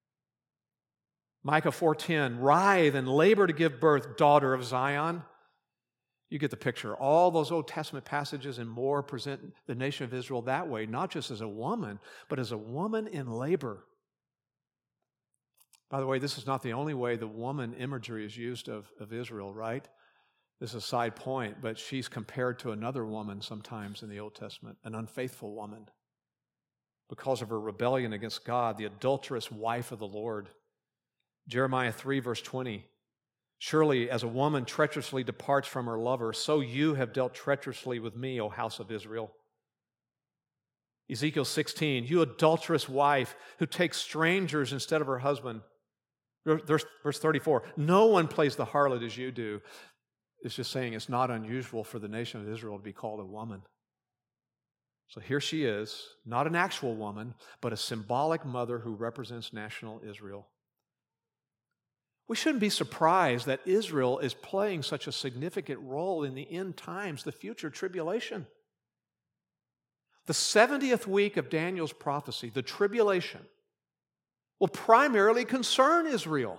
Micah four ten, writhe and labor to give birth, daughter of Zion. You get the picture. All those Old Testament passages and more present the nation of Israel that way, not just as a woman, but as a woman in labor. By the way, this is not the only way the woman imagery is used of, of Israel, right? This is a side point, but she's compared to another woman sometimes in the Old Testament, an unfaithful woman. Because of her rebellion against God, the adulterous wife of the Lord. Jeremiah three, verse twenty, Surely, as a woman treacherously departs from her lover, so you have dealt treacherously with me, O house of Israel. Ezekiel sixteen, you adulterous wife who takes strangers instead of her husband. Verse thirty-four, no one plays the harlot as you do. It's just saying it's not unusual for the nation of Israel to be called a woman. So here she is, not an actual woman, but a symbolic mother who represents national Israel. We shouldn't be surprised that Israel is playing such a significant role in the end times, the future tribulation. The seventieth week of Daniel's prophecy, the tribulation, will primarily concern Israel,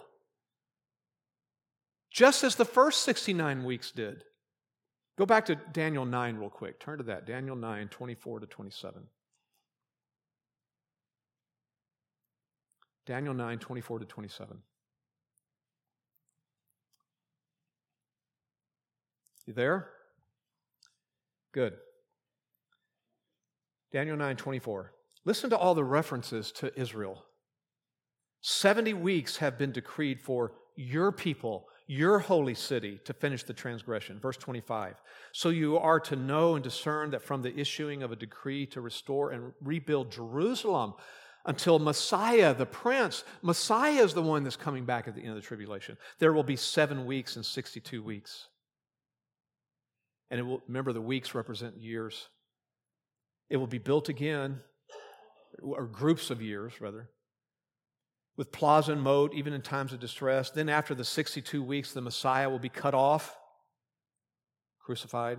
just as the first sixty-nine weeks did. Go back to Daniel nine real quick. Turn to that, Daniel nine, twenty-four to twenty-seven. Daniel nine, twenty-four to twenty-seven. You there? Good. Daniel nine, twenty-four. Listen to all the references to Israel. Seventy weeks have been decreed for your people, your holy city, to finish the transgression. Verse twenty-five. So you are to know and discern that from the issuing of a decree to restore and rebuild Jerusalem until Messiah, the Prince, Messiah is the one that's coming back at the end of the tribulation. There will be seven weeks and sixty-two weeks. And it will, remember, the weeks represent years. It will be built again, or groups of years, rather, with plaza and moat, even in times of distress. Then after the sixty-two weeks, the Messiah will be cut off, crucified.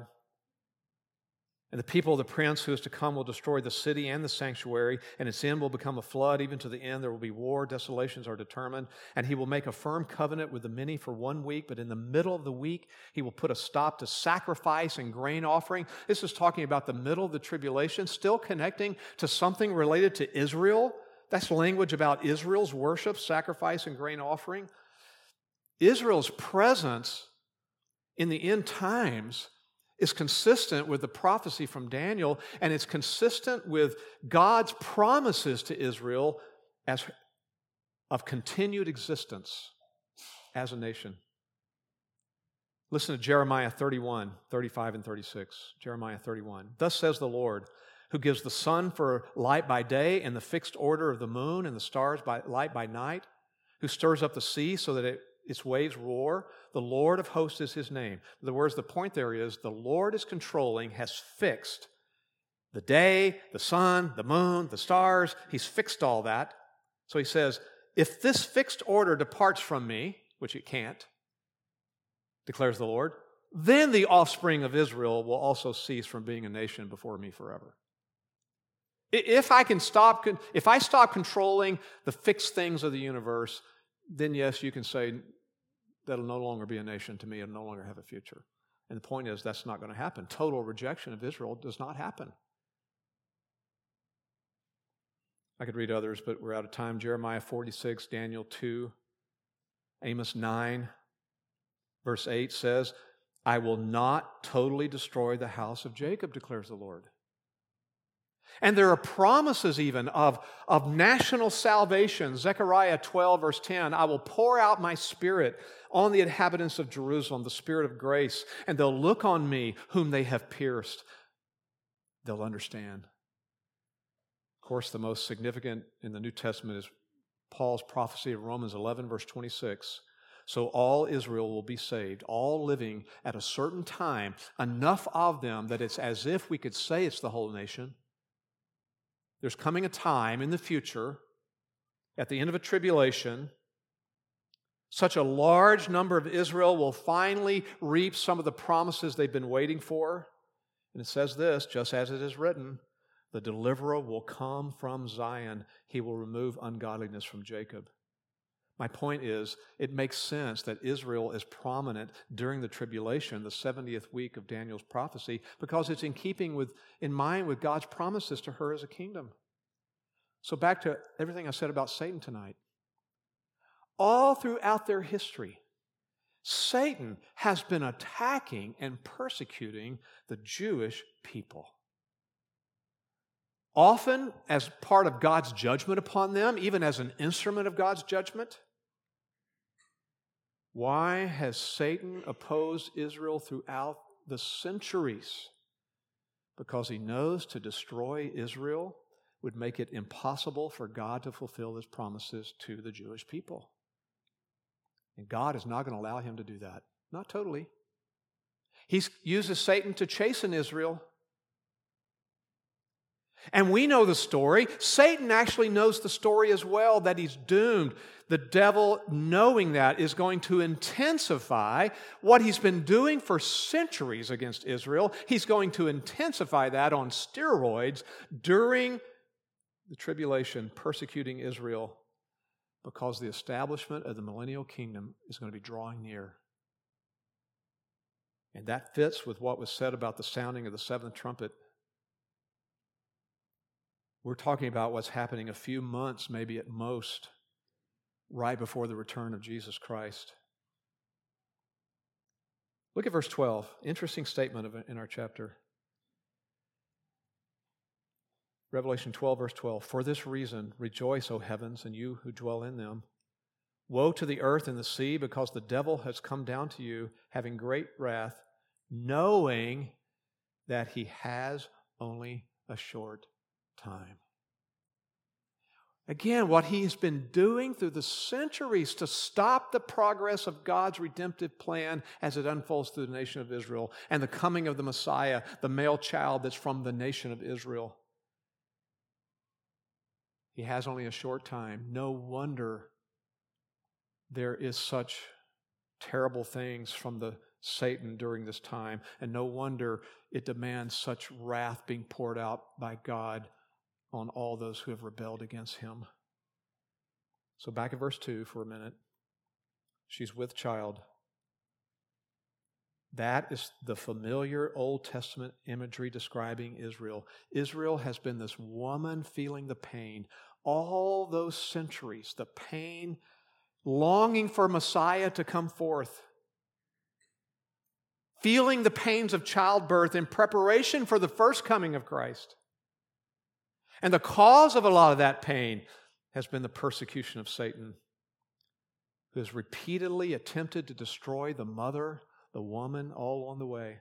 And the people of the prince who is to come will destroy the city and the sanctuary, and its end will become a flood. Even to the end there will be war, desolations are determined. And he will make a firm covenant with the many for one week, but in the middle of the week he will put a stop to sacrifice and grain offering. This is talking about the middle of the tribulation, still connecting to something related to Israel. That's language about Israel's worship, sacrifice, and grain offering. Israel's presence in the end times is consistent with the prophecy from Daniel, and it's consistent with God's promises to Israel as of continued existence as a nation. Listen to Jeremiah thirty-one, thirty-five and thirty-six. Jeremiah thirty-one. Thus says the Lord, who gives the sun for light by day and the fixed order of the moon and the stars by light by night, who stirs up the sea so that it, its waves roar. The Lord of hosts is his name. In other words, the point there is the Lord is controlling, has fixed the day, the sun, the moon, the stars. He's fixed all that. So he says, if this fixed order departs from me, which it can't, declares the Lord, then the offspring of Israel will also cease from being a nation before me forever. If I can stop, if I stop controlling the fixed things of the universe, then yes, you can say that'll no longer be a nation to me and no longer have a future. And the point is, that's not going to happen. Total rejection of Israel does not happen. I could read others, but we're out of time. Jeremiah forty-six, Daniel two, Amos nine, verse eight says, I will not totally destroy the house of Jacob, declares the Lord. And there are promises even of, of national salvation. Zechariah twelve, verse ten, I will pour out my spirit on the inhabitants of Jerusalem, the spirit of grace, and they'll look on me whom they have pierced. They'll understand. Of course, the most significant in the New Testament is Paul's prophecy of Romans eleven, verse twenty-six. So all Israel will be saved, all living at a certain time, enough of them that it's as if we could say it's the whole nation. There's coming a time in the future, at the end of a tribulation, such a large number of Israel will finally reap some of the promises they've been waiting for. And it says this, just as it is written, the deliverer will come from Zion. He will remove ungodliness from Jacob. My point is, it makes sense that Israel is prominent during the tribulation, the seventieth week of Daniel's prophecy, because it's in keeping with, in mind with God's promises to her as a kingdom. So back to everything I said about Satan tonight. All throughout their history, Satan has been attacking and persecuting the Jewish people. Often as part of God's judgment upon them, even as an instrument of God's judgment. Why has Satan opposed Israel throughout the centuries? Because he knows to destroy Israel would make it impossible for God to fulfill his promises to the Jewish people. And God is not going to allow him to do that. Not totally. He uses Satan to chasten Israel. And we know the story. Satan actually knows the story as well, that he's doomed. The devil, knowing that, is going to intensify what he's been doing for centuries against Israel. He's going to intensify that on steroids during the tribulation, persecuting Israel, because the establishment of the millennial kingdom is going to be drawing near. And that fits with what was said about the sounding of the seventh trumpet. We're talking about what's happening a few months, maybe at most, right before the return of Jesus Christ. Look at verse twelve. Interesting statement in our chapter. Revelation twelve, verse twelve. For this reason, rejoice, O heavens, and you who dwell in them. Woe to the earth and the sea, because the devil has come down to you, having great wrath, knowing that he has only a short time. Again, what he has been doing through the centuries to stop the progress of God's redemptive plan as it unfolds through the nation of Israel and the coming of the Messiah, the male child that's from the nation of Israel. He has only a short time. No wonder there is such terrible things from the Satan during this time, and no wonder it demands such wrath being poured out by God on all those who have rebelled against him. So back at verse two for a minute. She's with child. That is the familiar Old Testament imagery describing Israel. Israel has been this woman feeling the pain all those centuries, the pain, longing for Messiah to come forth, feeling the pains of childbirth in preparation for the first coming of Christ. And the cause of a lot of that pain has been the persecution of Satan, who has repeatedly attempted to destroy the mother, the woman, all along the way.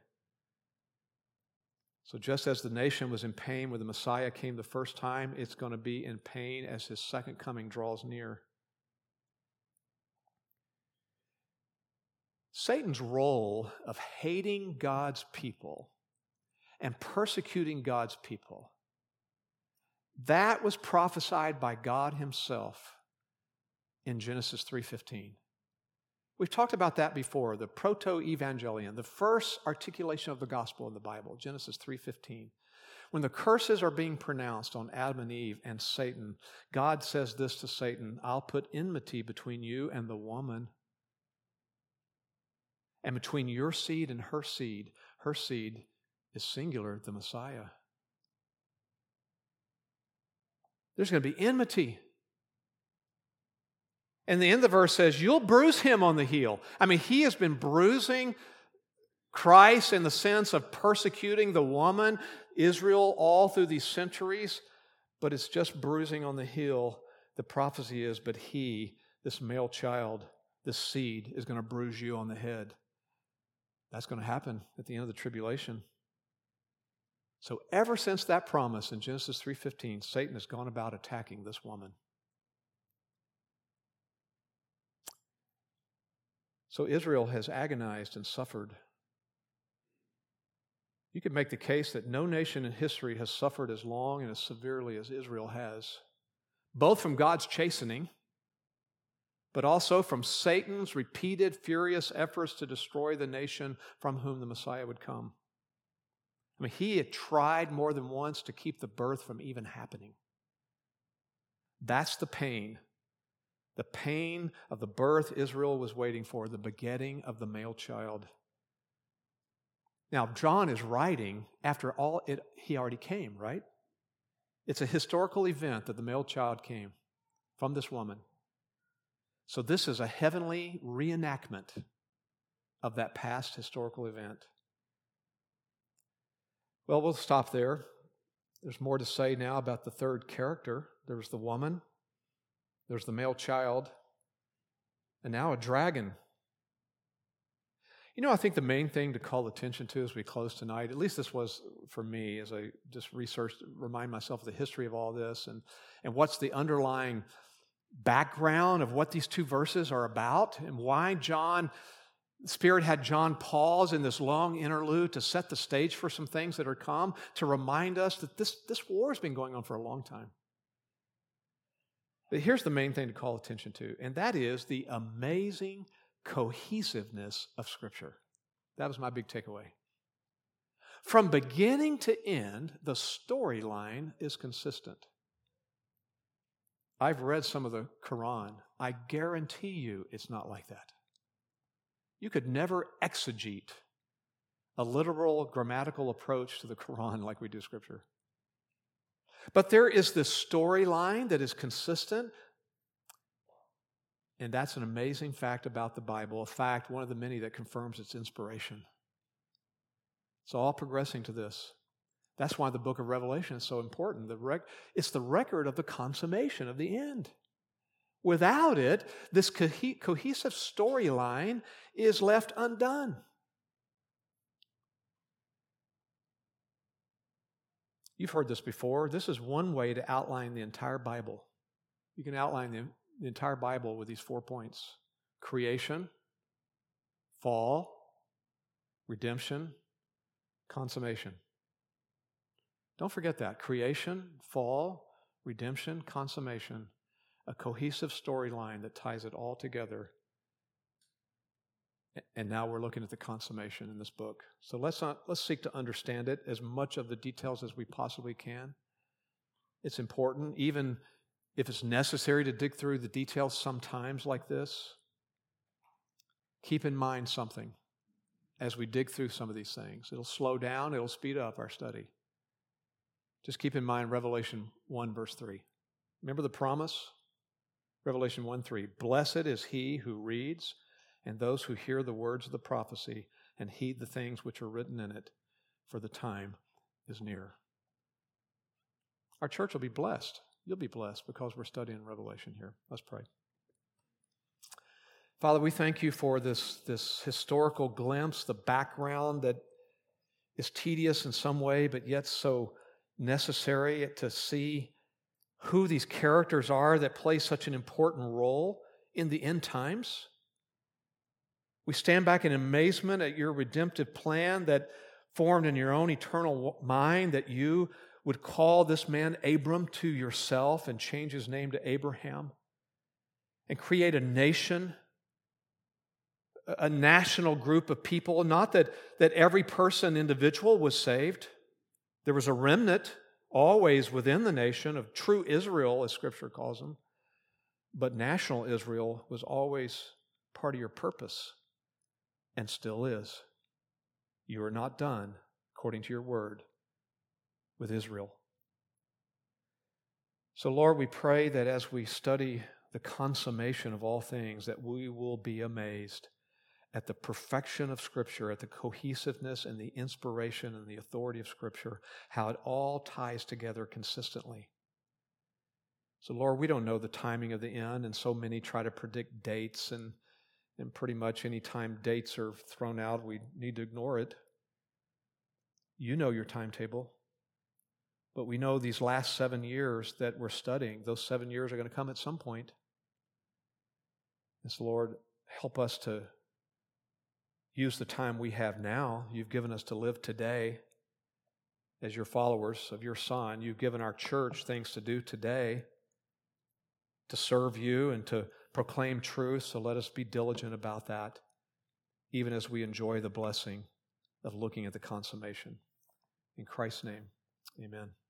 So just as the nation was in pain when the Messiah came the first time, it's going to be in pain as his second coming draws near. Satan's role of hating God's people and persecuting God's people, that was prophesied by God himself in Genesis three fifteen. We've talked about that before, the proto-evangelion, the first articulation of the gospel in the Bible, Genesis three fifteen. When the curses are being pronounced on Adam and Eve and Satan, God says this to Satan, I'll put enmity between you and the woman, and between your seed and her seed. Her seed is singular, the Messiah. There's going to be enmity. And the end of the verse says, you'll bruise him on the heel. I mean, he has been bruising Christ in the sense of persecuting the woman, Israel, all through these centuries, but it's just bruising on the heel. The prophecy is, but he, this male child, this seed, is going to bruise you on the head. That's going to happen at the end of the tribulation. So ever since that promise in Genesis three fifteen, Satan has gone about attacking this woman. So Israel has agonized and suffered. You could make the case that no nation in history has suffered as long and as severely as Israel has, both from God's chastening, but also from Satan's repeated furious efforts to destroy the nation from whom the Messiah would come. I mean, he had tried more than once to keep the birth from even happening. That's the pain. The pain of the birth Israel was waiting for, the begetting of the male child. Now, John is writing after all it, he already came, right? It's a historical event that the male child came from this woman. So this is a heavenly reenactment of that past historical event. Well, we'll stop there. There's more to say now about the third character. There was the woman, there's the male child, and now a dragon. You know, I think the main thing to call attention to as we close tonight, at least this was for me as I just researched, remind myself of the history of all this and, and what's the underlying background of what these two verses are about and why John, the Spirit had John pause in this long interlude to set the stage for some things that are come, to remind us that this, this war has been going on for a long time. But here's the main thing to call attention to, and that is the amazing cohesiveness of Scripture. That was my big takeaway. From beginning to end, the storyline is consistent. I've read some of the Quran. I guarantee you it's not like that. You could never exegete a literal grammatical approach to the Quran like we do Scripture. But there is this storyline that is consistent. And that's an amazing fact about the Bible, a fact, one of the many that confirms its inspiration. It's all progressing to this. That's why the book of Revelation is so important. The rec- it's the record of the consummation of the end. Without it, this co- cohesive storyline is left undone. You've heard this before. This is one way to outline the entire Bible. You can outline the The entire Bible with these four points: creation, fall, redemption, consummation. Don't forget that. Creation, fall, redemption, consummation. A cohesive storyline that ties it all together. And now we're looking at the consummation in this book. So let's not, let's seek to understand it as much of the details as we possibly can. It's important, even if it's necessary to dig through the details sometimes like this. Keep in mind something as we dig through some of these things. It'll slow down, it'll speed up our study. Just keep in mind Revelation one, verse three. Remember the promise? Revelation one, three. Blessed is he who reads and those who hear the words of the prophecy and heed the things which are written in it, for the time is near. Our church will be blessed. You'll be blessed because we're studying Revelation here. Let's pray. Father, we thank you for this, this historical glimpse, the background that is tedious in some way, but yet so necessary to see who these characters are that play such an important role in the end times. We stand back in amazement at your redemptive plan that formed in your own eternal mind, that you would call this man Abram to yourself and change his name to Abraham and create a nation, a national group of people. Not that, that every person individual was saved. There was a remnant always within the nation of true Israel, as Scripture calls them. But national Israel was always part of your purpose and still is. You are not done, according to your word, with Israel. So, Lord, we pray that as we study the consummation of all things, that we will be amazed at the perfection of Scripture, at the cohesiveness and the inspiration and the authority of Scripture, how it all ties together consistently. So, Lord, we don't know the timing of the end, and so many try to predict dates, and, and pretty much any time dates are thrown out, we need to ignore it. You know your timetable. But we know these last seven years that we're studying, those seven years are going to come at some point. And so, Lord, help us to use the time we have now. You've given us to live today as your followers of your Son. You've given our church things to do today to serve you and to proclaim truth. So let us be diligent about that, even as we enjoy the blessing of looking at the consummation. In Christ's name, amen.